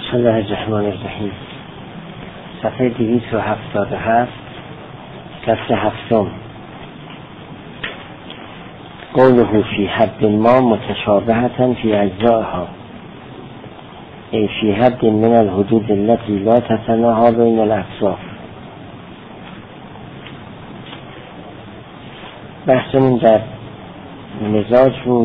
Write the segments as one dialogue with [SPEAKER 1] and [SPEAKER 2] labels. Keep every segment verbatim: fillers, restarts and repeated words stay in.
[SPEAKER 1] بسم الله الرحمن الرحیم. صفحه دویست و هفتاد و هفت، فصل هفتم. قوله فی حد ما متشابهة فی اجزائها، ای فی حد من الحدود التي لا تتناهى بین الاصناف. بحثمون در مزاج بود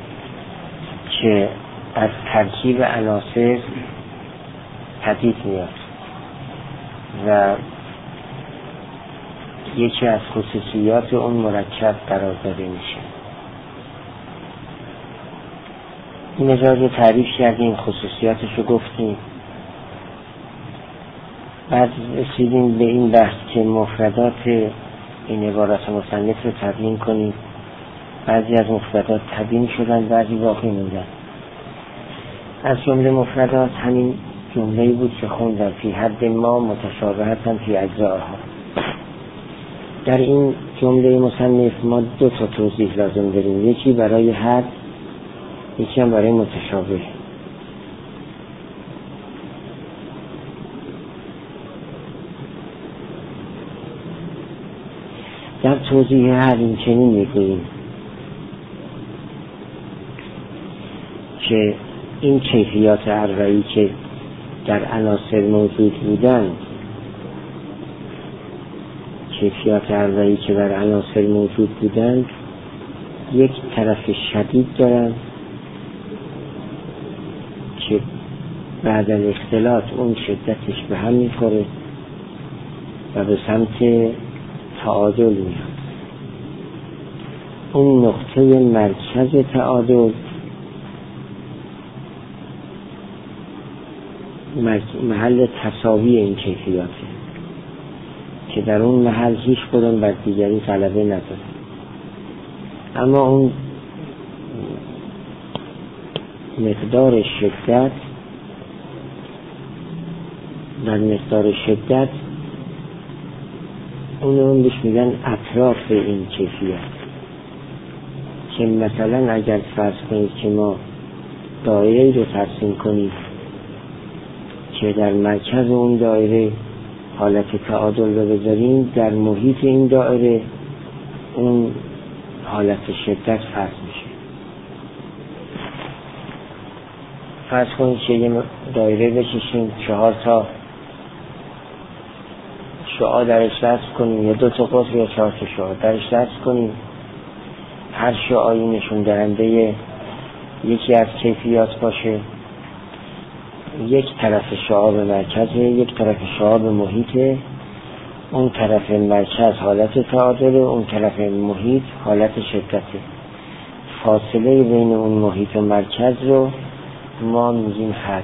[SPEAKER 1] که از ترکیب عناصر پدید میاد و یکی از خصوصیات اون مرکب قرار داده میشه. این مزاج رو تعریف کردیم، خصوصیاتش رو گفتیم، بعد رسیدیم به این بحث که مفردات این عبارات مصنف رو تبیین کنیم. بعضی از مفردات تبیین شدن، بعضی باقی موندن. از جمله مفردات همین جمله‌ای بود که خوندم، فی حد ما متشابهة فی اجزائها. در این جمله مصنف ما دو تا توضیح لازم داریم، یکی برای حد، یکی هم برای متشابه. در توضیح حد این چنین میگوییم که این کیفیات اربعی که در عناصر موجود بودند، کیفیات اربعی که در عناصر موجود بودند یک طرف شدید دارند که بعد از اختلاط اون شدتش به هم میخوره و به سمت تعادل میاد. اون نقطه مرکز تعادل محل تساوی این کیفیاته که در اون محل هیچ کدوم بر دیگری غلبه نداره. اما اون مقدار شدت در مقدار شدت اون اون بهش میگن اطراف این کیفیت، که مثلا اگر فرض کنید که ما دایره رو ترسیم کنیم که در مرکز اون دایره حالت تعادل رو بذاریم، در محیط این دایره اون حالت شدت فرض میشه. فرض کنید که یه دایره بکشیم، چهار تا شعاع درش رسم کنیم، یا دو تا قطر یا چهار تا شعاع درش رسم کنیم. هر شعاعی نشون دهنده یکی از کیفیات باشه. یک طرف شعاع به مرکزه، یک طرف شعاع به محیطه. اون طرف مرکز حالت تعادله، اون طرف محیط حالت شدته. فاصله بین اون محیط و مرکز رو ما میگیم حد.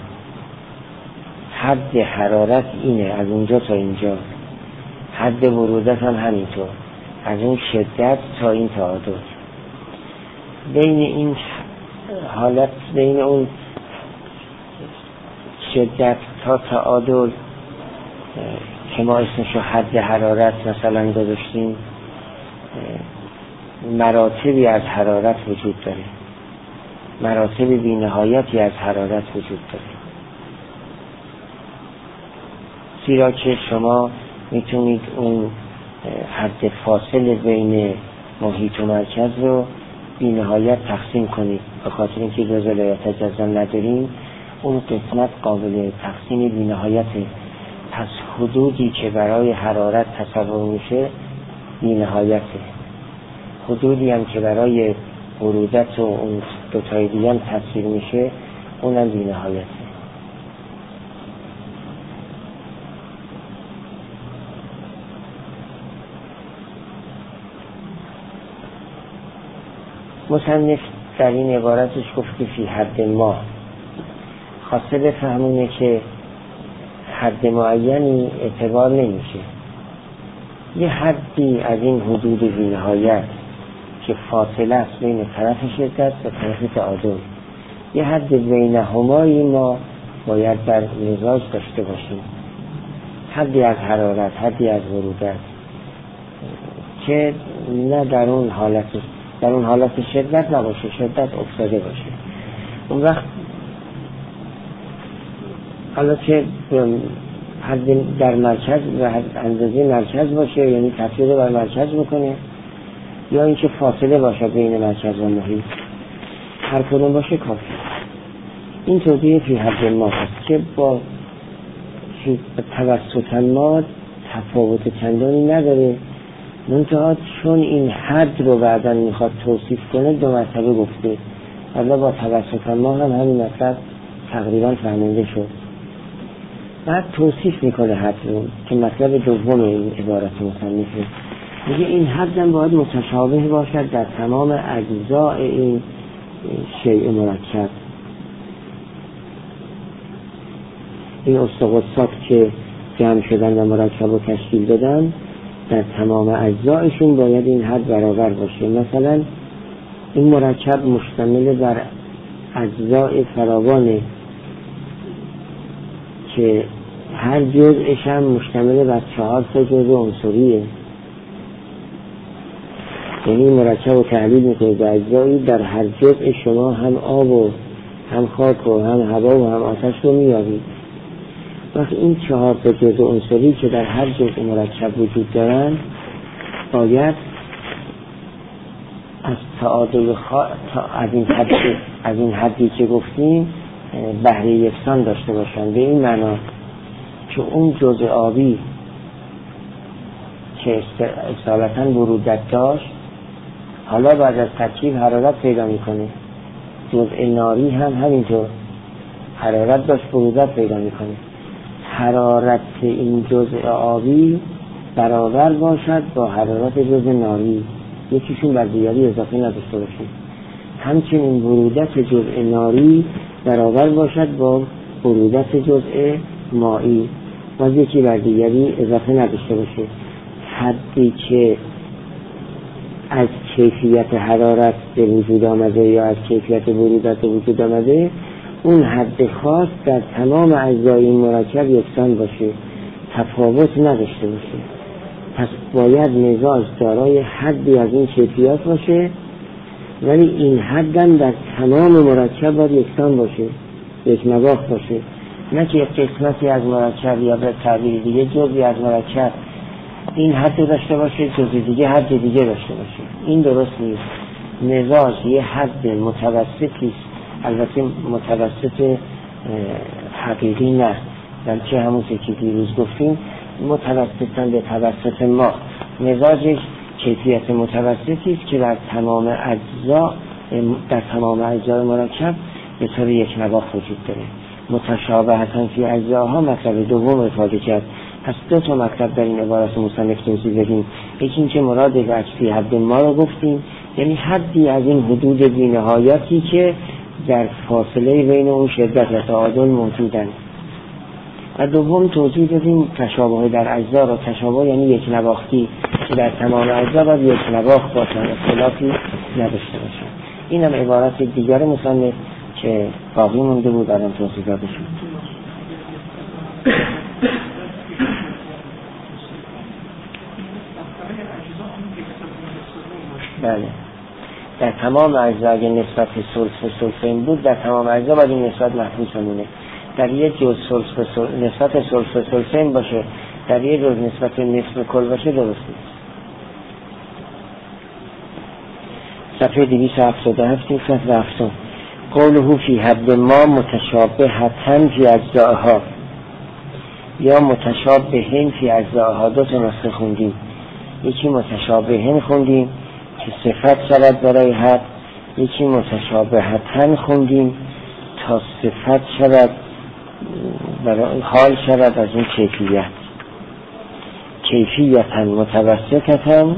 [SPEAKER 1] حد حرارت اینه، از اونجا تا اینجا. حد برودت هم همینطور، از اون شدت تا این تعادل. بین این حالت، بین اون شدت تا تعادل که ما اسمشو حد حرارت مثلا گذاشتیم، مراتبی از حرارت وجود داره، مراتب بی نهایتی از حرارت وجود داره. زیرا که شما میتونید اون حد فاصله بین محیط و مرکز رو بی نهایت تقسیم کنید. به خاطر اینکه جزء لا یتجزا نداریم، اون قسمت قابل تقسیم بی نهایته. پس حدودی که برای حرارت تصور میشه بی نهایته، حدودی هم که برای برودت و اون دوتای دیگه هم تصویر میشه اونم بی نهایته. مصنف در این عبارتش گفت که فی حد ما، خواسته بفهمونه که حد معینی اعتبار نمیشه. یه حدی از این حدود بی نهایت که فاصله است بین طرف شدت و طرف تعادل، یه حد بینهمایی ما باید در مزاج داشته باشیم. حدی از حرارت، حدی از برودت که نه در اون حالت در اون حالت شدت نباشه، شدت افتاده باشه. اون وقت حالا چه حد در مرکز و اندازه مرکز باشه، یعنی تفسیر بر مرکز بکنه، یا اینکه فاصله باشه بین مرکز و محیط، هر کدوم باشه کافی. این توضیح فی حد ما هست که با توسط ما تفاوت چندانی نداره، منتها چون این حد رو بعداً میخواد توصیف کنه دو مرتبه گفته، حالا با توسط ما هم همین مطلب تقریبا فهمونده شد. بعد توصیف میکنه حد رو که مطلب دوم این عبارت مصنفه، میگه این حد هم باید متشابه باشد در تمام اجزاء این شیء مرکب. این استقصات که جمع شدن و مرکب و تشکیل دادن در تمام اجزایشون باید این حد برابر باشه. مثلا این مرکب مشتمل بر اجزای فراوانه که هر جزءش هم مشتمل بر چهار تا جزء عنصریه، یعنی مرکب و تحلیل میکنه به اجزایی در هر جزء شما هم آب و هم خاک و هم هوا و هم آتش رو میابید. وقتی این چهار تا جزء عنصری که در هر جزء مرکب وجود دارن باید از تعادل خا... تا... از این حدی از این حدی که گفتیم بهره یکسان داشته باشن، به این معنا که اون جزء آبی که اصالتاً برودت داشت حالا بعد از ترکیب حرارت پیدا میکنه، جزء ناری هم همینطور حرارت داشت برودت پیدا میکنه. حرارت این جزء آبی برابر باشد با حرارت جزء ناری، یکیشون بر دیگری اضافه نداشته باشه. همچنین برودت جزء ناری برابر باشد با برودت جزء مایی، باز یکی بر دیگری اضافه نداشته باشه. حدی که از کیفیت حرارت به وجود آمده یا از کیفیت برودت به وجود آمده، اون حد خاص در تمام اجزای این مرکب یکسان باشه، تفاوت نداشته باشه. پس باید مزاج دارای حدی از این کیفیت باشه، ولی این حدم در تمام مرکب باید یکسان باشه، یک نواخت باشه، نه که یک قسمتی از مرکب یا به تعبیر دیگه جزئی از مرکب این حد داشته باشه جزئی دیگه حد دیگه داشته باشه. این درست نیست. مزاج یه حد متوسطی است، البته متوسط حقیقی نه، بلکه همون که دیروز گفتیم متوسطاً به توسط ما، مزاجش کیفیت متوسطی است که در تمام اجزا در تمام اجزای مرکب به طور یک نواخت وجود داره. متشابهتاً فی اجزاها مطلب دوم افاده کرد. پس دو تا مطلب در این عبارت مصنف توضیح دادیم. یکی این که مراد به فی حد ما رو گفتیم، یعنی حدی از این حدود بی‌نهایتی که در فاصله بین اون شدت و تعادل موجودن. و دوم توضیح دادیم تشابه در اجزا رو، تشابه یعنی یک نواختی که در تمام اجزا باید یک نواخت باشن، اختلافی نداشته باشن. این هم عبارت دیگر مصنف که باقی مونده بود در آن توضیح داده شد. بله، در تمام اجزا اگه نسبت ثلث به ثلثین بود، در تمام اجزا باید این نسبت محفوظ بمونه. در یک جزء ثلث به ثلث نسبت ثلث به ثلثین باشه، در یک جزء نسبت نصف به کل باشه، درست نیست. صفحه دویست و هفتاد و هفت صفحه هفتم. قوله فی حد ما متشابهتاً فی اجزائها یا متشابهین فی اجزائها، دو تا نسخه خوندیم. یکی متشابهین خوندیم که صفت شود برای حد، یکی متشابهتاً خوندیم تا صفت شود برای حال شود از این کیفیت. کیفیتاً متوسطتاً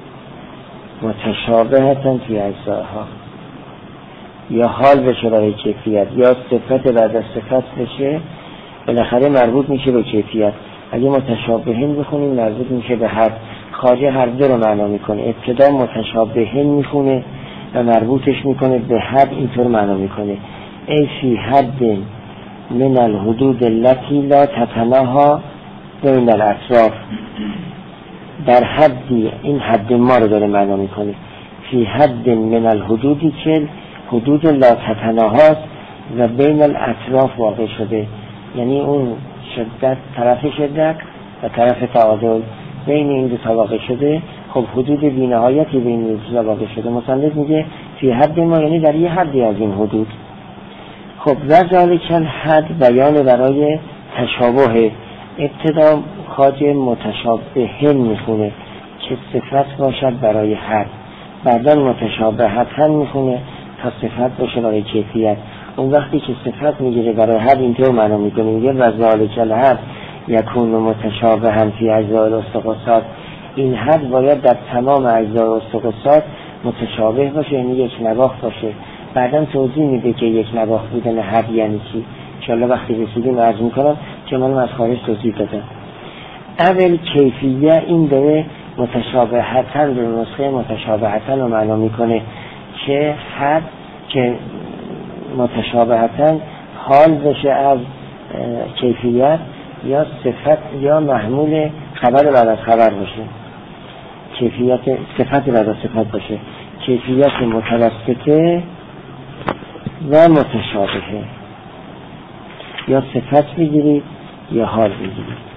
[SPEAKER 1] متشابهتاً فی اجزائها، یا حال بشه برای کیفیت یا صفت بعد از صفت بشه، بالاخره مربوط میشه به کیفیت. اگه متشابهین بخونیم مربوط میشه به حد. خواجه هر دو رو معنا میکنه، ابتدا متشابهین میخونه و مربوطش میکنه به حد، اینطور معنا میکنه ای فی حد من الحدود التي لا تتناهى بین الاطراف. در حدی، این حد ما رو داره معنا میکنه، فی حد من الحدودی که حدود لا تتناهی است و بین الاطراف واقع شده، یعنی اون شدت طرف شدت و طرف تعادل بین این دو تا واقع شده. خب حدود بی‌نهایتی بین این دو تا واقع شده. مصنف میگه فی حد ما، یعنی در یه حدی از این حدود. خب ذالک الحد بیان برای تشابه. ابتدا خواجه متشابه میخونه که صفت باشد برای حد، بعدا متشابه حد میخونه تا صفت باشه برای کیفیت. اون وقتی که صفت میگیره برای حد اینطور معنا میکنه، میگه و ذالک الحد یکون متشابه هم فی اجزاء الاستقصاد. این حد باید در تمام اجزاء الاستقصاد متشابه باشه، یعنی یک نواخت باشه. بعدا توضیح میده که یک نواخت بودن حد یعنی چی. انشاءالله وقتی رسیدیم عرض میکنم که من از خارج توضیح دادم. اول کیفیه این داره متشابهتن به نسخه متشابهتن رو معنا میکنه که حد که متشابهتن حال بشه از کیفیت یا صفت یا محمول خبر بعد از خبر باشه. کیفیت صفت بعد از صفت باشه. کیفیت متوسطه و متشابهه، یا صفت بگیرید یا حال بگیرید.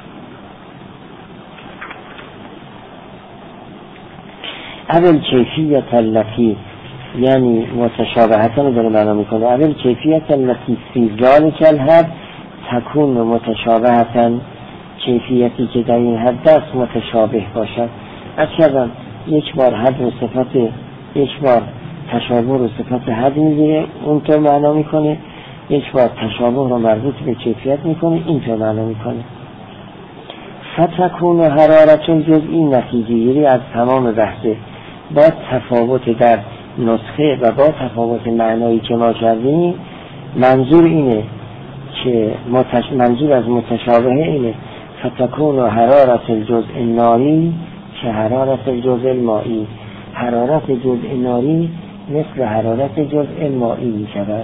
[SPEAKER 1] اول کیفیت التي، یعنی متشابهتن رو داره معنا میکنه. اول کیفیت التي فی ذالک الحد تکون متشابهتن، کیفیتی که در این حد است متشابه باشد. اصلا یک بار حد و صفت، یک بار تشابه رو صفت حد میگیره اونطور معنا میکنه، یک بار تشابه رو مربوط به کیفیت میکنه اینطور معنا میکنه. فتکون حرارت جزئی نتیجه گیری از تمام بحثه با تفاوت در نسخه و با تفاوت معنایی که ما کردیم. منظور اینه که متش... منظور از متشابه اینه فتکون حرارت الجزء الناری که حرارت الجزء المائی، حرارت جزء ناری مثل حرارت جزء مائی می شود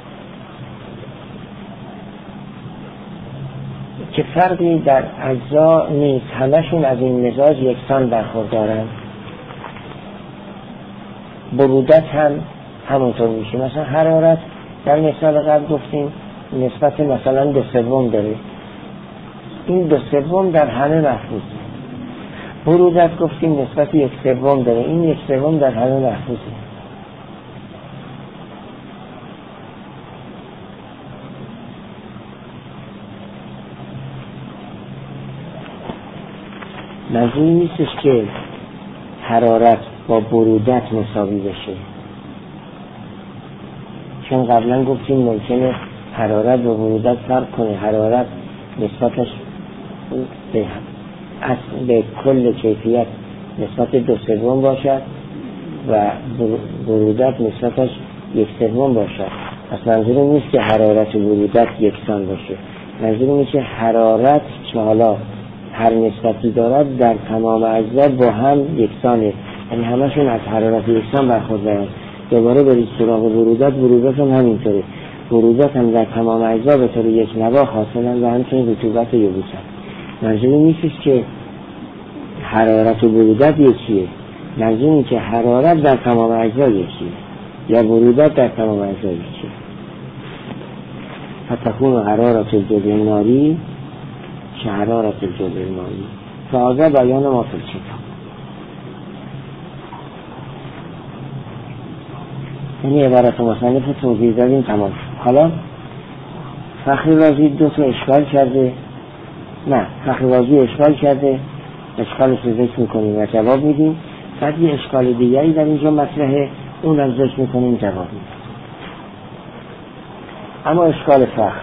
[SPEAKER 1] که فرقی در اجزا نیست، همشون از این مزاج یکسان برخوردارن. برودت هم همونطور میشه. مثلا حرارت در مثال قبل گفتیم نسبت مثلا دو سوم داره، این دو سوم در همه محفوظه. برودت گفتیم نسبت یک سوم داره، این یک سوم در همه محفوظه. منظور نیستش که حرارت با برودت مساوی بشه، چون قبلا گفتیم ممکنه حرارت با برودت فرق کنه. حرارت نسبتش به اصل به کل کیفیت نسبت دو سوم باشد و برودت نسبتش یک سوم باشد. پس منظور نیست که حرارت و برودت یکسان باشه. منظور اینه که حرارت که حالا هر نسبتی دارد در تمام اجزا با هم یکسانه، یعنی همشون از حرارت یکسان برخوردارن. دوباره برید سراغ برودت، برودت هم همینطوره. برودت هم در تمام اجزا به طور یک نواخت حاصلن و همچنین رطوبت یبوسن. منظور نیستش که حرارت و برودت یکیه، منظور اینه که حرارت در تمام اجزا یکیه یا برودت در تمام اجزا یکیه. فتکون حرارت الجزء الناری که حرارت الجزء المائی. فهذا بیان ما فی الکتاب. یعنی عبارت مصنف توضیح دادیم تمام. حالا فخری رازی دو تا اشکال کرده، نه فخری رازی اشکال کرده، اشکالش رو ذکر میکنیم و جواب میدیم. بعد یه اشکال دیگری در اینجا مطرحه، اون هم ذکر میکنیم جواب میدیم. اما اشکال فخر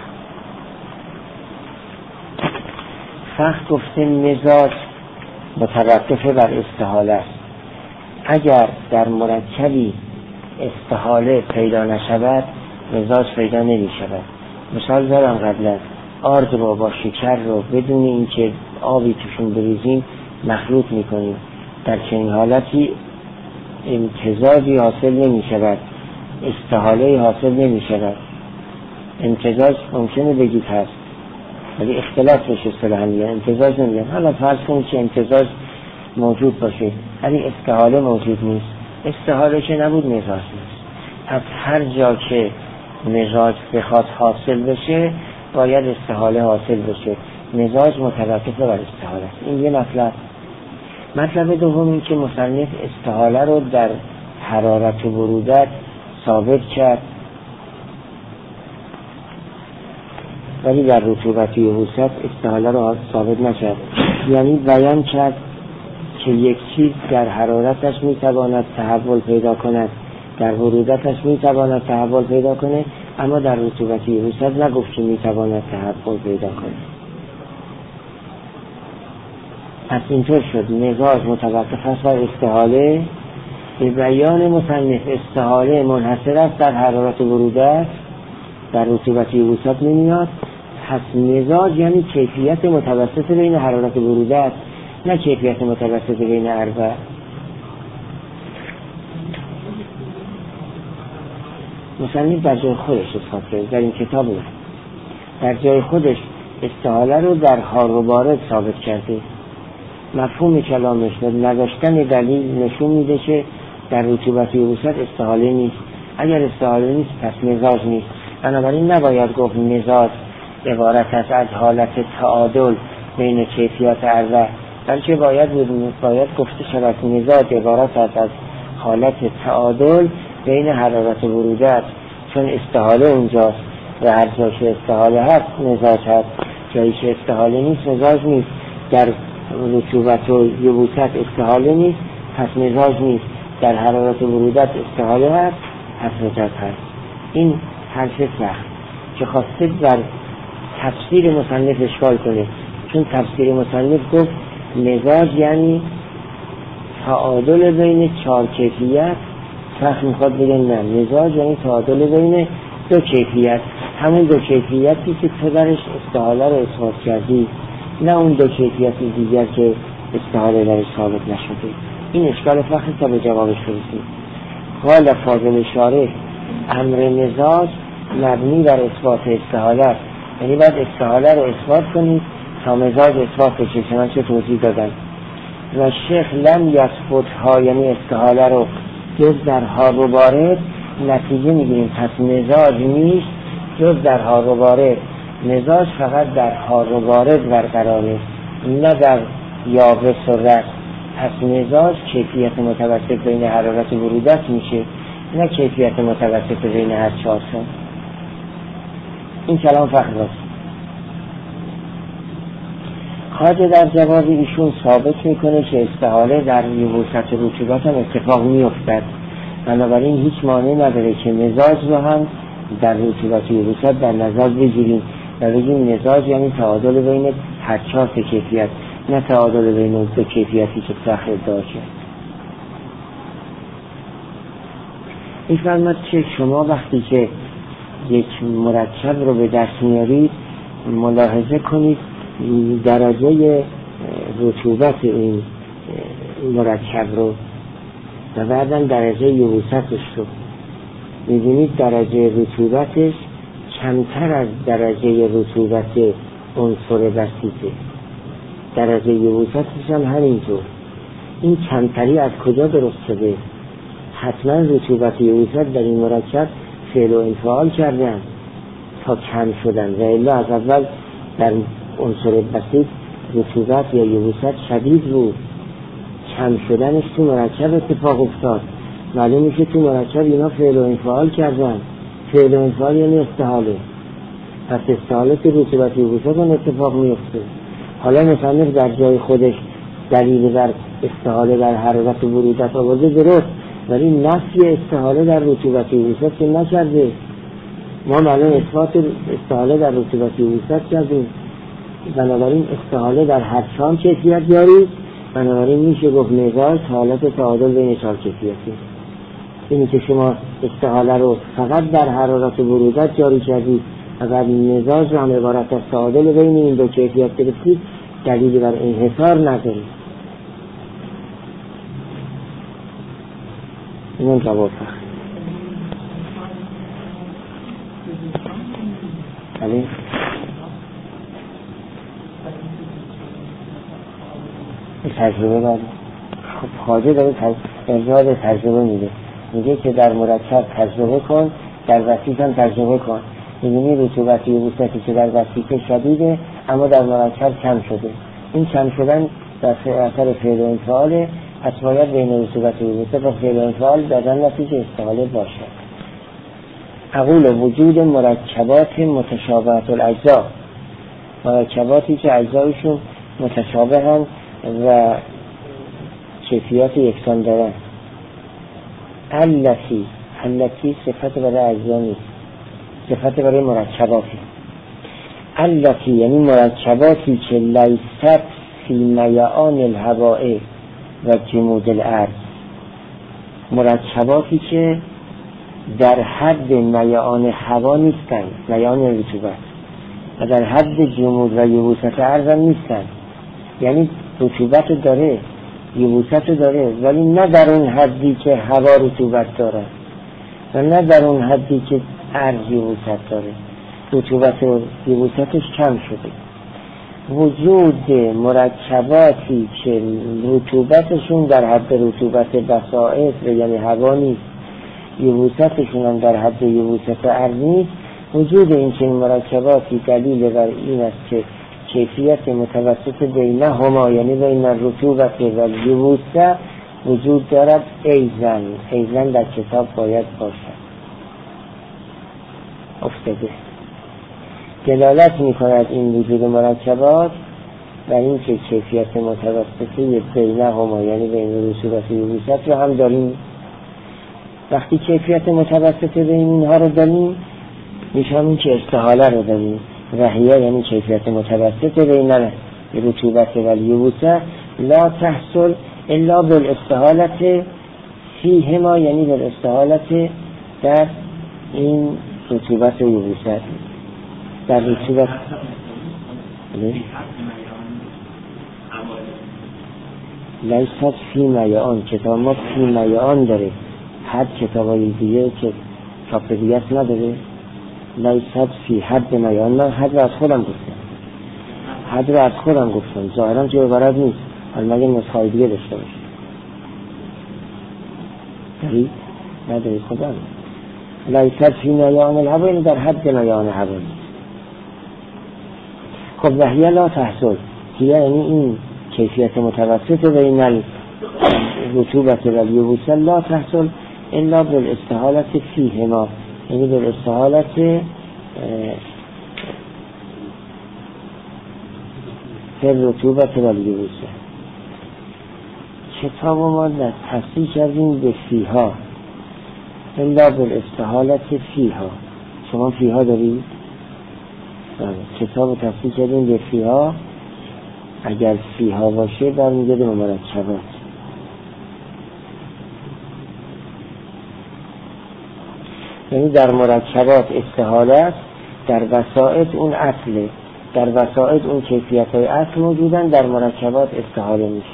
[SPEAKER 1] فخر گفته مزاج متوقف بر استحاله است. اگر در مرکبی استحاله پیدا نشود مزاج پیدا نمی شود. مثال دارم قبلا، آرد رو با شکر رو بدون اینکه آبی توشون بریزیم مخلوط میکنیم، در چنین حالتی امتزاجی حاصل نمی شود، استحاله حاصل نمی شود. امتزاج ممکنه بگید هست ولی اختلاف بشه اصطلاحاً، امتزاج نمیگن. حالا فرض کنید که امتزاج موجود باشه ولی استحاله موجود نیست. استحاله که نبود مزاج نیست. از هر جا که مزاج بخواد حاصل بشه باید استحاله حاصل بشه. مزاج متوقف بر استحاله است. این یه مطلب. مطلب دوم این که مصنف استحاله رو در حرارت و برودت ثابت کرد ولی در رطوبت و یبوست استحاله رو ثابت نکرد. یعنی بیان کرد که یک چیز در حرارتش میتواند تحول پیدا کند، در برودتش میتواند تحول پیدا کنه، اما در رطوبت و یبوست نگفت که میتواند تحول پیدا کنه. پس اینطور شد مزاج متوقف است بر استحاله. به بیان مصنف استحاله منحصر است در حرارت و برودت، در رطوبت و یبوست نمیاد. پس مزاج یعنی کیفیت متوسط بین حرارت و برودت، نه کیفیت متوسط بین اربع. مصنف در جای خودش اثبات کرده در این کتاب نه. در جای خودش استحاله رو در حار و بارد ثابت کرده. مفهوم کلامش و نداشتن دلیل نشون میده که در رطوبت و یبوست استحاله نیست. اگر استحاله نیست پس مزاج نیست. بنابراین نباید گفت مزاج عبارت است از حالت تعادل بین کیفیات اربع، بلکه باید باید گفته شود مزاج عبارت است از حالت تعادل بین حرارت و برودت، چون استحاله اونجاست و هر جا که استحاله هست مزاج هست، جایی که استحاله نیست مزاج نیست. در رطوبت و یبوست استحاله نیست پس مزاج نیست، در حرارت و برودت استحاله هست پس مزاج هست. این حرف سخت که خواسته در تفسیر مصنف اشکال کنه، چون تفسیر مصنف گفت مزاج یعنی تعادل بین چهار کیفیت، فقط میخواد بگه نه، مزاج یعنی تعادل بین دو کیفیت، همون دو کیفیتی که تو درش استحاله رو اثبات کردی، نه اون دو کیفیت دیگر که استحاله درش ثابت نشده. این اشکال فقط تا به جوابش برسید. قال فاضل شارح امر مزاج مبنی بر اثبات استحاله است، یعنی باید استحاله رو اثبات کنید تا مزاج اثبات بشه، چنانچه توضیح دادن. و شیخ لم یثبت ها یعنی استحاله رو جز در حار و بارد، نتیجه میگیریم پس مزاج نیست جز در حار و بارد. مزاج فقط در حار و بارد برقراره، نه در یابس و رطب. پس مزاج کیفیت متوسط بین حرارت و برودت میشه، نه کیفیت متوسط بین هر چهار سان. این کلام فقط است. خواجه در جواب ایشون ثابت میکنه که استحاله در یبوست و رطوبت هم اتفاق میافتد، بنابراین هیچ مانع نداره که مزاج رو هم در رطوبت و یبوست در نظر بگیریم و بگیم مزاج یعنی تعادل بین هر چهار کیفیت، نه تعادل بین دو کیفیتی که فخر ادعا کرد. میفرماد که شما وقتی که یک مرکب رو به دست میارید ملاحظه کنید درجه رطوبت این مرکب رو و بعداً درجه یبوستش رو. می‌بینید درجه رطوبتش کمتر از درجه رطوبت عنصر بسیطه، درجه یبوستش هم همینطور. این کمتری از کجا درست شده؟ حتما رطوبت یبوست در این مرکب فعل و انفعال کردن تا کم شدن، و الا از اول در عنصر بسیط رطوبت یا یبوست شدید بود، کم شدنش تو مرکب اتفاق افتاد. معلومه که تو مرکب اینا فعل و انفعال کردن. فعل و انفعال یعنی استحاله، پس استحاله که رطوبت یبوست اون اتفاق میفته. حالا مصنف در جای خودش دلیل بر استحاله در حرارت و برودت آورده درست، ولی نفی استحاله در رطوبت یبوست که نکرده. ما معلوم اثبات استحاله در رطوبت یبوست کردیم، بنابراین استحاله در هر چهار کیفیت دارید، بنابراین میشه گفت مزاج حالت تعادل بین چهار کیفیتی. اینی که شما استحاله رو فقط در حرارت و برودت جاری کردید و بعد مزاج رو هم عبارت از تعادل بین این دو کیفیت گرفتید، دلیلی بر انحصار ندارید. این جواب فقط بله تجربه داره. خب خواجه داره ارجاع تجربه میده، میگه که در مرکب تجربه کن، در وسیط هم تجربه کن. می‌بینی رطوبت یبوستی که در وسیقه شدیده اما در مرکب کم شده. این کم شدن در اثر فعل و انفعاله، پس باید بین رطوبت یبوست و فعل و انفعال در نتیجه استحاله باشد. اقول وجود مرکبات متشابهات الاجزا، مرکباتی که اجزایشون متشابه هم و کیفیات یکسان دارن. التی التی صفت برای اجزا نیست، صفت برای مرکباتی. التی یعنی مرکباتی که لیست فی میعان الهواء و جمود الارض، مرکباتی که در حد میعان هوا نیستن، میعان رطوبت، و در حد جمود و یبوست ارض نیستن. یعنی رطوبت داره، یبوست داره، ولی نه در اون حدی که هوا رطوبت داره و نه در اون حدی که ارض یبوست داره، رطوبت و یبوستش کم شده. وجود مرکباتی که رطوبتشون در حد رطوبت بسائط یعنی هوا نیست، یبوستشون هم در حد یبوست ارض نیست، وجود این چنین مرکباتی دلیل بر این است که کیفیت متوسط بینهما یعنی بین الرطوبت و الیبوسه وجود دارد. ایزن ایزن در کتاب باید باشد افتاده. دلالت می کند این وجود مرکبات و این که کیفیت متوسطه بینهما یعنی بین رطوبت و الیبوسه رو هم داریم. وقتی کیفیت متوسطه بین اینها رو داریم میشم که استحاله رو داریم. وحیه یعنی کیفیت متوسط بین رطوبت و الیبوسه لا تحصل الا بالاستحالت فیهما یعنی بالاستحالت در این رطوبت و یبوست. در رطوبت لیست فی میعان، کتاب ما فی میعان داره، حد کتابای دیگه که چاپ دیگه نداره. لیست فی حد میعان، من حد رو از خودم گفتم، حد رو از خودم گفتم، ظاهرا توی عبارت نیست، حالا مگه نسخه دیگه داشته باشه داری؟ نداری خودم. لیست فی میعان الهوا یعنی در حد میعان هوا نیست. خب وحیه لا تحصل، یعنی این کیفیت متوسط بین الرطوبت و الیبوسه لا تحصل الا بالاستحالت فیهما یعنی بالاستحالت فی الرطوبت و الیبوسه. کتاب ما تفسیر کردیم به فیها الا بالاستحالت فیها. شما فیها دارید؟ کتاب تفسیر کردیم به فیها، اگر فیها باشه برمیگرده به مرکبات. یعنی در مرکبات استحاله است، در وسائط اون اصله، در وسائط اون کیفیت های اصل موجودن، در مرکبات استحاله میشه.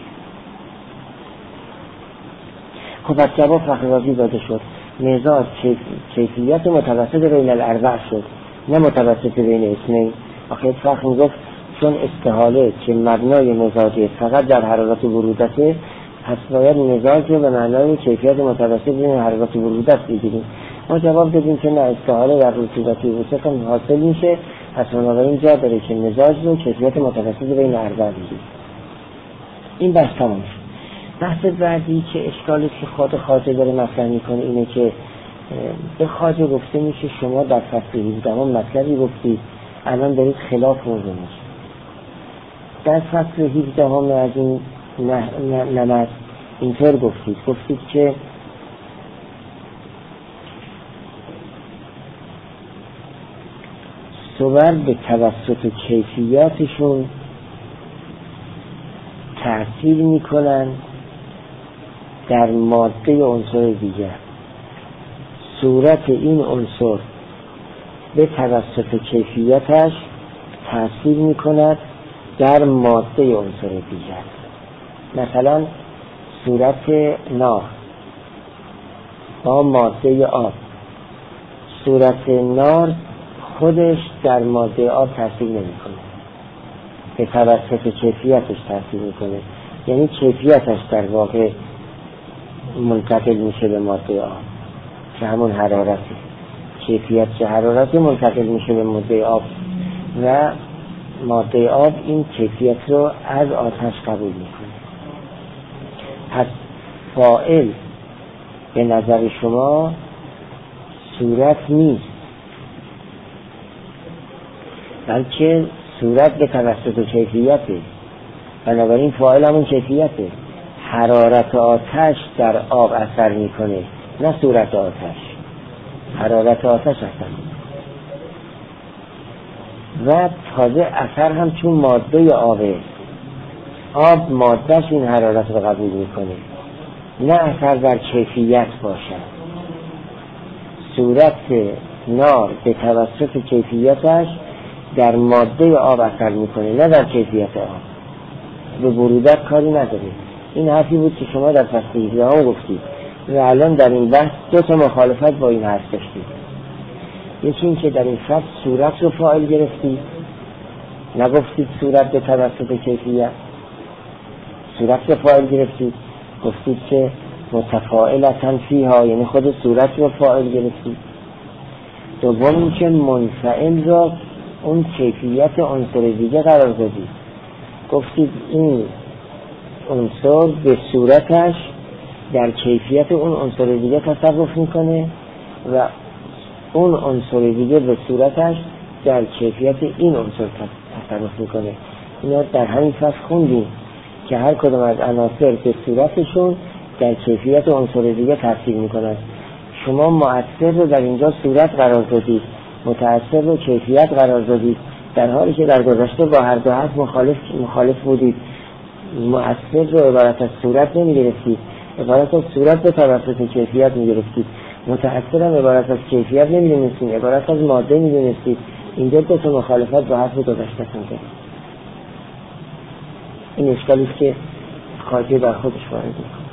[SPEAKER 1] خب از جواب فخررازی داده شد مزاج کیفیت متوسط بین الاربع شد نه متوسط بین اثنین. آخه فخر میگفت چون استحاله که مبنای مزاجه فقط در حرارت ورودته، پس باید مزاج رو به معنای کیفیت متوسط بین حرارت ورودت بگیریم. ما جواب دادیم که نه، استحاله در رطوبت وسط هم حاصل میشه، پس بنابراین جا داره که مزاج رو کیفیت متوسط بین اربع بگیریم. این بحث تمام شد. بحث بعدی که اشکالی که خود خواجه داره مطرح میکنه اینه که به خواجه گفته میشه شما در فصل هفده مطلبی گفتید، الان دارید خلاف موضوع میشه. در فصل هفده از این نمط اینطور گفتید گفتید که صور به توسط کیفیاتشون تأثیر میکنن در ماده عنصر دیگر. صورت این عنصر به توسط کیفیتش تأثیر میکند در ماده عنصر دیگر. مثلا صورت نار با ماده آب، صورت نار خودش در ماده آب تأثیر نمیکنه، به توسط کیفیتش تأثیر میکنه، یعنی کیفیتش در واقع منتقل میشه به ماده آب که همون حرارتی. کیفیت چه حرارتی منتقل میشه به ماده آب و ماده آب این کیفیت رو از آتش قبول میکنه. پس فاعل به نظر شما صورت نیست، بلکه صورت به توسط کیفیته. بنابراین فاعل همون کیفیته. حرارت آتش در آب اثر میکنه، نه صورت آتش. حرارت آتش اثر میکنه و تازه اثر هم چون ماده آبه، آب مادهش این حرارت رو قبول میکنه، نه اثر در کیفیت باشد. صورت نار به توسط کیفیتش در ماده آب اثر میکنه، نه در کیفیت آب. به برودت کاری نداره. این حرفی بود که شما در فصل هجده ها گفتید و الان در این بحث دو تا مخالفت با این حرف داشتید. یکی این که در این فصل صورت رو فاعل گرفتید، نگفتید صورت به توسط کیفیت. صورت رو فاعل گرفتید، گفتید که متفاعلتن فیها، یعنی خود صورت رو فاعل گرفتید. دوم این که منفعل را اون کیفیت عنصر دیگه قرار دادید، گفتید این عنصر به صورتش در کیفیت اون عنصر دیگه تصرف میکنه و اون عنصر دیگه به صورتش در کیفیت این عنصر تصرف میکنه. اینا در همین فصل خوندیم که هر کدوم از عناصر به صورتشون در کیفیت عنصر دیگه تاثیر میکنن. شما مؤثر رو در اینجا صورت قرار دادید، متأثر رو کیفیت قرار دادید، در حالی که در گذشته با هر دو حرف مخالف مخالف بودید. مؤثر رو عبارت از صورت نمیگرفتید، عبارت از صورت به توسط کیفیت میگرفتید. متأثر هم عبارت از کیفیت نمیدونستید، عبارت از ماده میدونستید. اینجا دو تا مخالفت با حرف گذشته کنید. این اشکالی که خواهی در خودش وارد میکنه.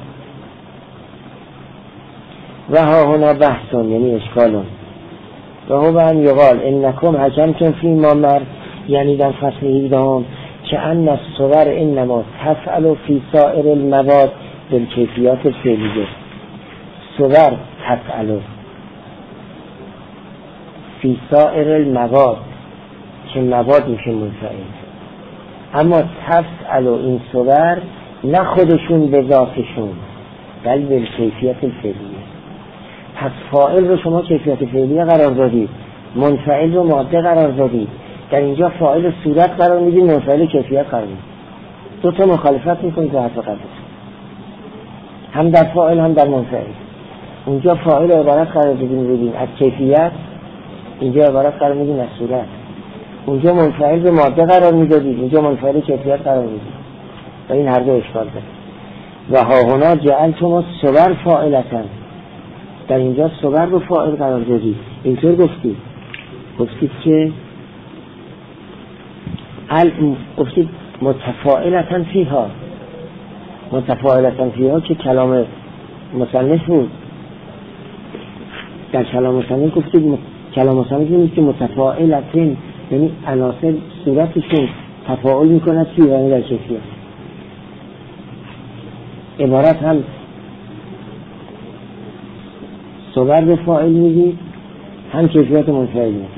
[SPEAKER 1] و ها هنا بحثون، یعنی اشکالون. و هو ان یقال انکم حکمتم فی ما مر، یعنی در فصل هجده که ان الصور انما تفعل فی سائر المواد بالکیفیات الفعلیه. صور تفعل فی سائر المواد، که مواد میشه منفعل، اما تفعل این صور نه خودشون به ذاتشون بل بالکیفیت الفعلیه. پس فاعل رو شما کیفیت فعلیه قرار دادید، منفعل رو ماده قرار دادید. در اینجا فاعل صورت قرار میدید، منفعل کیفیت قرار میدید. دو تا مخالفت میکنید به حرف قبلتون، هم در فاعل هم در منفعل. اونجا فاعل عبارت قرار دادید از کیفیت، اینجا عبارت قرار میدید از صورت. اونجا منفعل به ماده قرار میدادید، اینجا منفعل کیفیت قرار میدید. و این هر دو اشکال داره. و ها هنا جعلتم الصور فاعلتن، در اینجا صور رو فاعل قرار دادید. اینطور گفتید گفتید که ال گفتید متفاعلتن فیها، متفاعلتن فیها که کلام مصنف بود. در کلام مصنف گفتید کلام مصنف نیست که متفاعلتن، یعنی عناصر صورتشون تفاعل میکند فیها در کیفیت. عبارت هم صور به فاعل میدید، هم کیفیت منفعل میدید.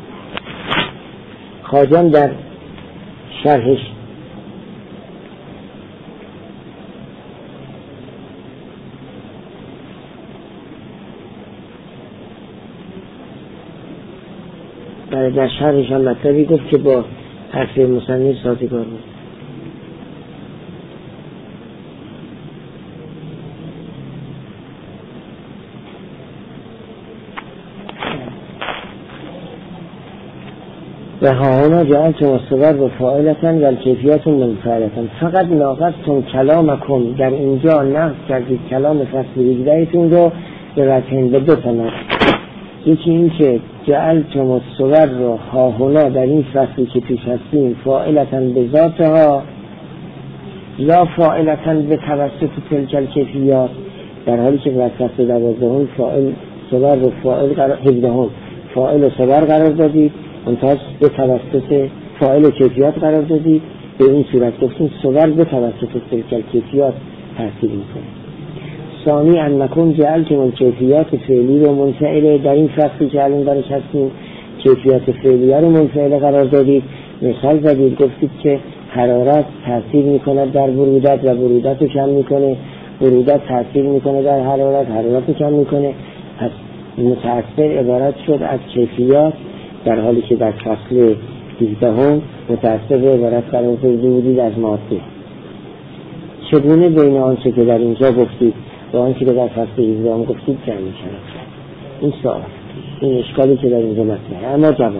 [SPEAKER 1] خواجان در شرحش در در شرحش هم مطلبی گفت که با حرف مصنف سازگار بود. و هانا جعلتم الصور و فاعلتن و الکیفیت منفعلتن. فقط ناقضتم کلامکم، در اینجا نقض کردید کلام فصل هجدهتون رو به وجهین، به دو تا نقض. یکی این که جعلتم الصور رو هاهنا در این فصلی که پیش هستیم فاعلتن به ذاتها لا فاعلتن به توسط تلک الکیفیات، در حالی که در فصل دوازدهم فاعل صور رو فاعل قرار هجدهم فاعل و صور قرار دادید، منتها به توسط فاعل و کیفیت قرار دادید. به این صورت گفتیم صور به توسط تلک الکیفیات تاثیر میکنه. ثانی انکم جعلتم الکیفیات فعلی و منفعله، در این فصلی که الان درش هستیم کیفیات فعلیه رو منفعله قرار دادید. مثال زدید گفتید که حرارت تاثیر میکنه در برودت و برودت رو کم میکنه، برودت تاثیر میکنه در حرارت، حرارت رو کم میکنه. پس متأثر عبارت شد از کیفیات، در حالی که در فصل هفدهم متأثر عبارت قرار دادید از ماده. چگونه بین آنچه که در اینجا گفتید و آنچه که در فصل هفدهم گفتید جمع می‌شود؟ این سوال، این اشکالی که در اینجا مطرحه. اما جواب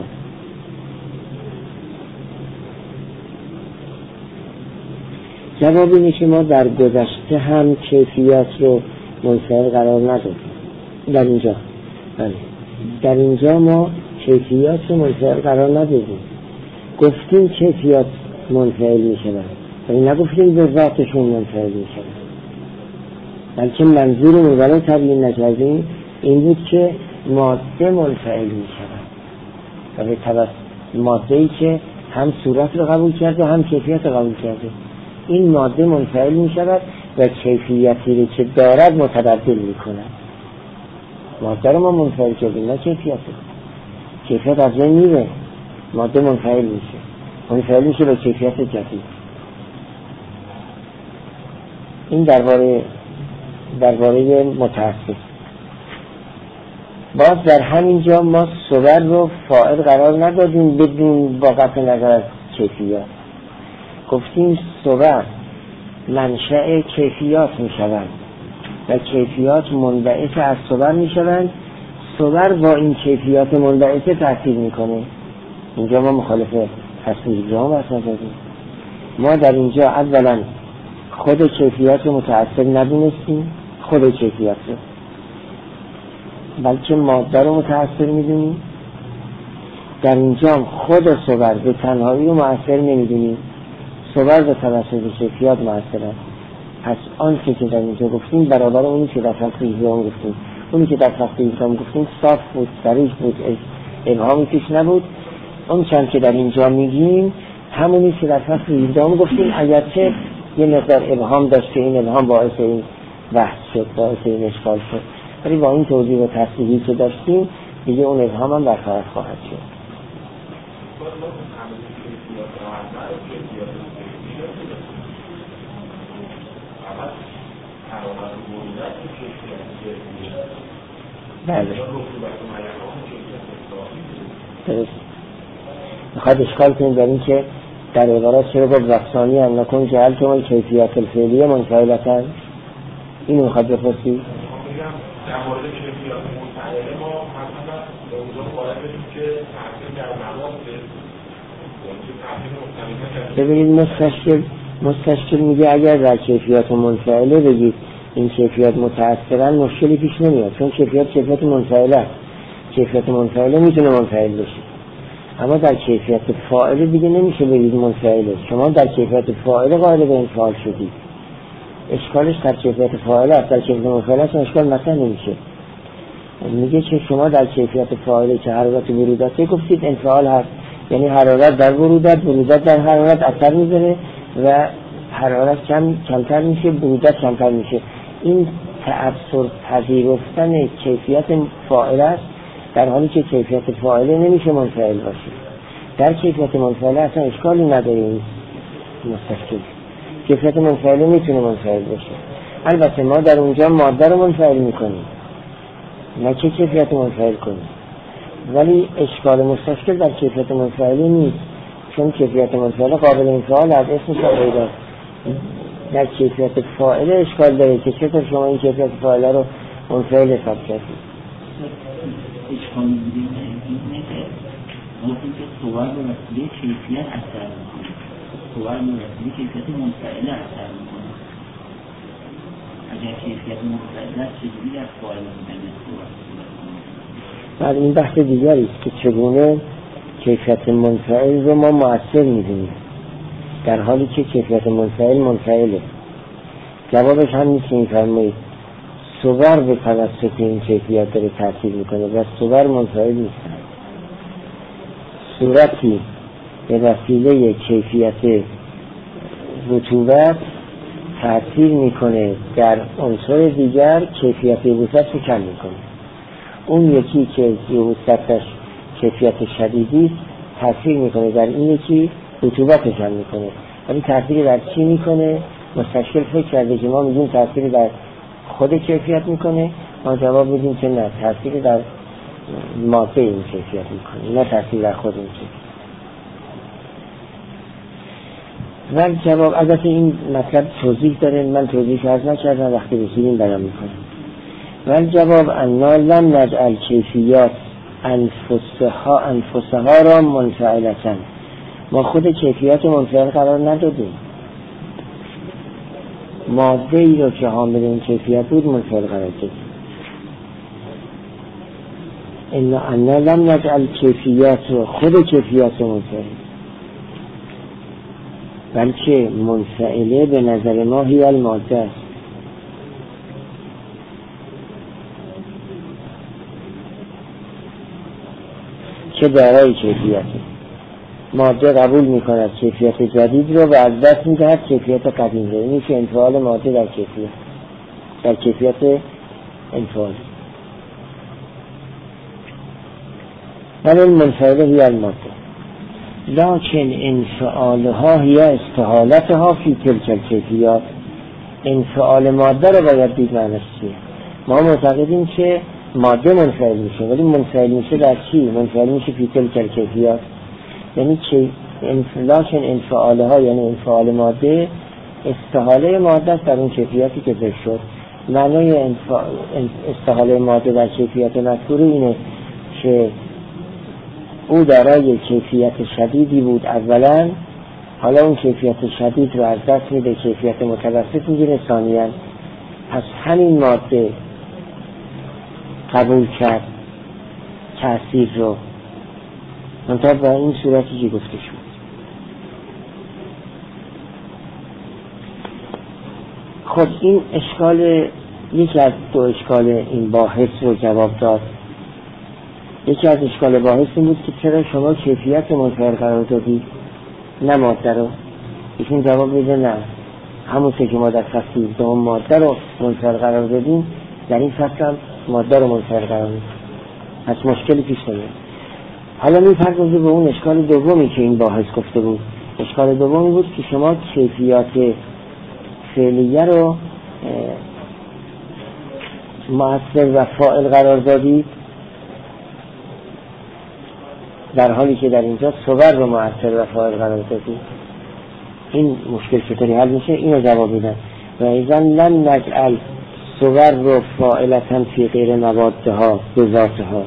[SPEAKER 1] جواب اینه که ما در گذشته هم کیفیات رو منفعل قرار ندادیم. در اینجا بله در اینجا ما کیفیات رو منفعل قرار ندادیم، گفتیم کیفیات منفعل می‌شود ولی نگفتیم به ذاتشون منفعل می‌شود. بلکه منظورمون ولی تبیین نکردیم این بود که ماده منفعل می‌شود و به توسط ماده‌ای که هم صورت رو قبول کرده هم کیفیت رو قبول کرده، این ماده منفعل می‌شود و کیفیتی که دارد متبدل می‌کند. ماده رو ما منفعل کردیم نه کیفیت رو. کیفیت از بین میره، ماده منفعل میشه، منفعل میشه به کیفیت جدید. این درباره درباره متأثر. باز در همین جا ما صور رو فاعل قرار ندادیم بدون با قطع نظر از کیفیات. گفتیم صور منشأ کیفیات میشوند و کیفیات منبعث از صور میشوند، صور با این کیفیات منبعثه تأثیر میکنه. اینجا ما مخالف تصویر جامع بحث نزدیم. ما در اینجا اولا خود کیفیات رو متأثر ندونستیم، خود کیفیات رو، بلکه ماده رو متأثر میدونیم. در اینجا خود صور به تنهایی رو مؤثر نمیدونیم، صور به توسط کیفیات مؤثر است. پس آن که در اینجا گفتیم برابر اونی که در فصل هفدهم گفتیم. اونی که در فصل هفدهم گفتیم صاف بود، صریح بود، ابهامی پیش نبود. اون چند که در اینجا میگیم همونی که در فصل هفدهم گفتیم، اگرچه یه مقدار ابهام داشت که این ابهام باعث این بحث شد، باعث این اشکال شد، ولی با این توضیح و تصحیحی که داشتیم دیگه اون ابهام هم برطرف خواهد شد. بله درست. میخواد اشکال کنیم در این که در عبارات چرا گفت وقتانی هم نکن که هل که کیفیت الفعلیه منفعلتن، اینو میخواد بپرسی؟
[SPEAKER 2] در مورد کیفیات منفعله ما مثلا به اونجا باید بدیم که تحصیل در مواقع
[SPEAKER 1] ببینید مستشکل مستشکل میگه اگر در کیفیات منفعله بگید این کیفیات متأثرن مشکلی پیش نمیاد، چون کیفیات کیفیات منفعله است. کیفیت منفعله میتونه منفعل بشه، اما در کیفیت فاعله دیگه نمیشه بگید منفعله. شما در کیفیت فاعله قائل به انفعال شدید، اشکالش در کیفیت فاعله است. در کیفیت منفعله است اشکال مطرح نمیشه. میگه که شما در کیفیت فاعله که حرارت برودت گفتید انفعال هست، یعنی حرارت در برودت، برودت در حرارت اثر میذاره و حرارت کم کمتر میشه، برودت کمتر میشه. این تأثیر پذیرفتن کیفیت فاعله است، در حالی که کیفیت فاعله نمیشه منفعل باشه. در کیفیت منفعله اصلا اشکالی نداره، این مستشکل کیفیت منفعله میتونه منفعل باشه. البته ما در اونجا ماده رو منفعل میکنیم نه که کیفیت منفعل کنیم، ولی اشکال مستشکل در کیفیت منفعله نیست، چون کیفیت منفعله قابل انفعال از اسمش پیدا. در کیفیت فاعله اشکال داره که چطور شما این کیفیت فاعله رو منفعل حساب کردید.
[SPEAKER 3] اشکال می‌بینیم اینه که گفتیم که صور به وسیله کیفیت اثر می‌کنه، صور به وسیله کیفیت منفعله اثر می‌کنه. اگر کیفیت منفعله است چجوری در فاعله بودن صور؟
[SPEAKER 1] بعد این بحث دیگری است که چگونه کیفیت منفعل رو ما مؤثر می‌دونیم در حالی که کیفیت منفعل منفعله. جوابش هم نیست که می‌فرمایید صور به توسط این کیفیت داره تأثیر میکنه و صور منفعل نیستن. صورتی به وسیله کیفیت رطوبت تأثیر میکنه در عنصر دیگر کیفیت یبوست رو کم میکنه. اون یکی که یبوستش کیفیت شدیدی تأثیر میکنه در این یکی رطوبت کم میکنه. ولی تأثیر در چی میکنه؟ مستشکل فکر کرده که ما میگیم تأثیر در خود کیفیت میکنه، ما جواب میدیم که نه، تأثیر در ماده این کیفیت میکنه، نه تأثیر در خود این کیفیت. ولی جواب البته این مطلب توضیح داره، من توضیح عرض نکردم، وقتی رسیدیم بیان میکنم. ولی جواب انا لم نجعل کیفیات انفسها انفسها را منفعلتن، ما خود کیفیات منفعل قرار ندادیم، ماده ای رو که حامل این کیفیت بود منفعل قرار دادیم. انا انا لم نجعل کیفیات رو خود کیفیات منفعل، بلکه منفعله به نظر ما هی الماده است. که دارای کیفیتی ماده قبول میکند کیفیت جدید رو و از دست میدهد کیفیت قدیم رو. اینی که انفعال ماده در کیفیت در کیفیت انفعال. ولی المنفعله هی الماده لکن انفعالها هی استحالتها فی تلک الکیفیات. انفعال ماده رو باید دید معنیش چیه. ما معتقدیم که ماده منفعل میشه، ولی منفعل میشه در چی؟ منفعل میشه فی تلک الکیفیات، یعنی که لکن انفعالها یعنی انفعال ماده استحاله ماده است در اون کیفیتی که ذکر شد. معنای استحاله ماده در کیفیت مذکور اینه که او دارای کیفیت شدیدی بود اولا، حالا اون کیفیت شدید رو از دست میده، کیفیت متوسط میگیره ثانیاً. پس همین ماده قبول کرد تأثیر رو، منطقه با این صورتی که گفته شد. خب این اشکال، یکی از دو اشکال این باحث رو جواب داد. یکی از اشکال باحث این بود که چرا شما کیفیت منفعل قرار دادید نه ماده رو؟ ایشون جواب میده نه، همون که ما در فصل دوم ماده رو منفعل قرار دادیم، در این فصل هم ماده رو منفعل قرار دادیم، پس مشکلی پیش نمیاد. حالا میپردازه به اون اشکال دومی که این باحث گفته بود. اشکال دومی بود که شما کیفیات فعلیه رو مؤثر و فاعل قرار دادید، در حالی که در اینجا صور رو مؤثر و فاعل قرار دادید. این مشکل چطوری حل میشه؟ اینو جواب میدن. و ایضا لم نجعل صور رو فاعلتن فی غیر موادها به ذاتها،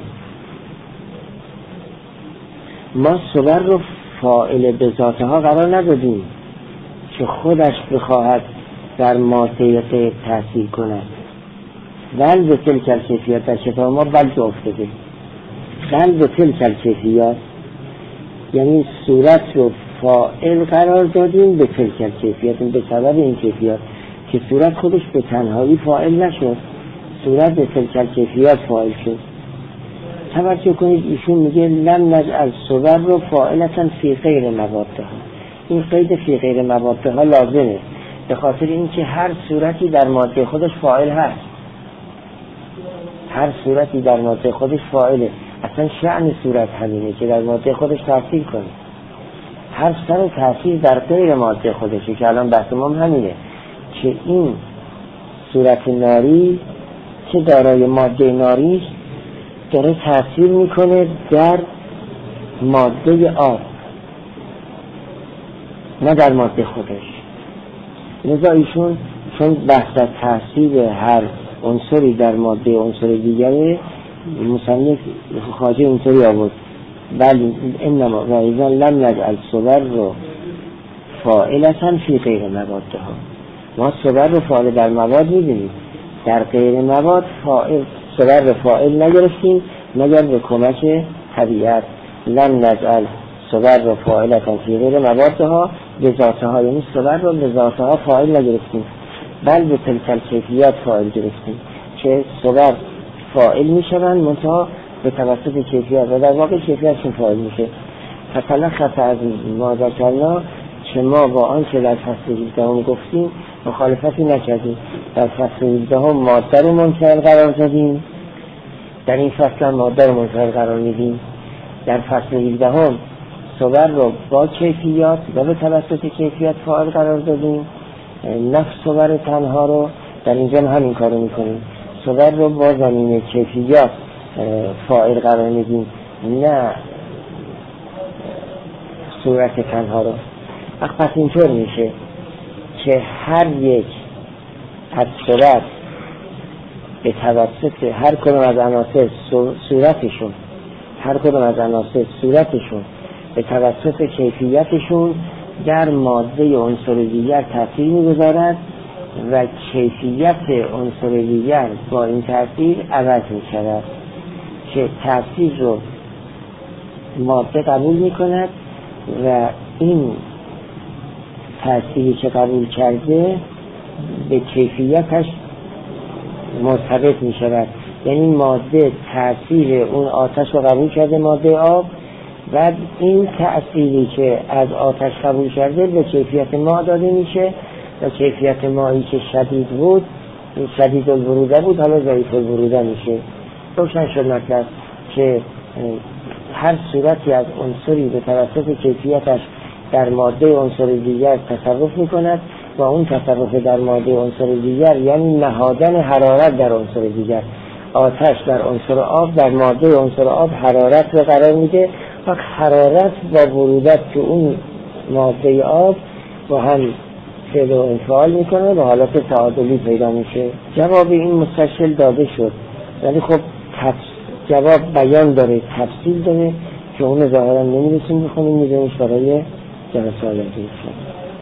[SPEAKER 1] ما صور رو فاعل به ذاتها قرار ندادیم که خودش بخواهد در ماده غیر تأثیر کند. بل به تلک الکیفیات در کتاب ما بل تو افتاده، بل به تلک الکیفیات یعنی صورت رو فاعل قرار دادیم به تلک الکیفیات، به سبب این کیفیات که صورت خودش به تنهایی فاعل نشد، صورت به تلک الکیفیات فاعل شد. توجه کنید ایشون میگه لم نجعل صور رو فاعلتن فی غیر موادها. این قید فی غیر موادها لازمه به خاطر اینکه هر صورتی در ماده خودش فاعل هست، هر صورتی در ماده خودش فاعله. اصلا شأن صورت همینه که در ماده خودش تأثیر کنه. هر سر تأثیر در غیر ماده خودشه که الان بحث ما همینه که این صورت ناری که دارای ماده ناری داره تأثیر میکنه در ماده آب نه در ماده خودش. لذا ایشون چون بحث از تأثیر هر عنصری در ماده عنصر دیگره مصنف خواجه اینطوری آورد بل انما و ایضا لم نجعل صور رو فاعلتن فی غیر موادها. ما صور رو فاعل در مواد میدونیم، در غیر مواد فاعل صور رو فاعل نگرفتیم مگر به کمک طبیعت. لم نجعل صور رو فاعلتن فی غیر موادها به ذاتها، یعنی صور رو به ذاتها فاعل نگرفتیم بل به تلک الکیفیات فاعل گرفتیم که صور فاعل میشوند منتها به توسط کیفیت و در واقع کیفیتشون فاعل میشه. مثلا خطا از ما ذکرنا که ما با آن که در فصل هجدهم گفتیم مخالفتی نکردیم. در فصل هجده هم ماده رو منفعل قرار دادیم، در این فصل هم ماده رو منفعل قرار میدیم. در فصل هجده هم صور رو با کیفیات و به توسط کیفیت فاعل قرار دادیم. نفس صور تنها رو در اینجا هم همین کارو میکنیم، صور رو با زمینه کیفیات فاعل قرار میدیم، نه صورت تنها رو. پس اینطور میشه که هر یک از صورت به توسط هر کدوم از عناصر صورتشون هر کدوم از عناصر صورتشون به توسط کیفیتشون در ماده عنصر دیگر تأثیر می‌گذارد و کیفیت عنصر دیگر با این تأثیر عوض می‌شود که تأثیر رو ماده قبول می‌کند و این تأثیری که قبول کرده به کیفیتش مرتبط می‌شود. یعنی ماده تأثیر اون آتش رو قبول کرده، ماده آب، و این تأثیری که از آتش قبول کرده به کیفیت ماء داده میشه و کیفیت مائی که شدید بود، شدید البروده بود، حالا ضعیف البروده میشه. روشن شد مطلب که هر صورتی از عنصری به توسط کیفیتش در ماده عنصر دیگر تصرف میکند و اون تصرف در ماده عنصر دیگر یعنی نهادن حرارت در عنصر دیگر. آتش در عنصر آب در ماده عنصر آب حرارت رو قرار میده و حرارت و برودت که اون ماده آب با هم فعل و انفعال میکنه و حالت تعادلی پیدا میشه. جواب این مستشکل داده شد، ولی خب جواب بیان داره، تفصیل داره که اون ظاهرا نمیرسیم بخونیم، میذاریمش برای جلسه آینده.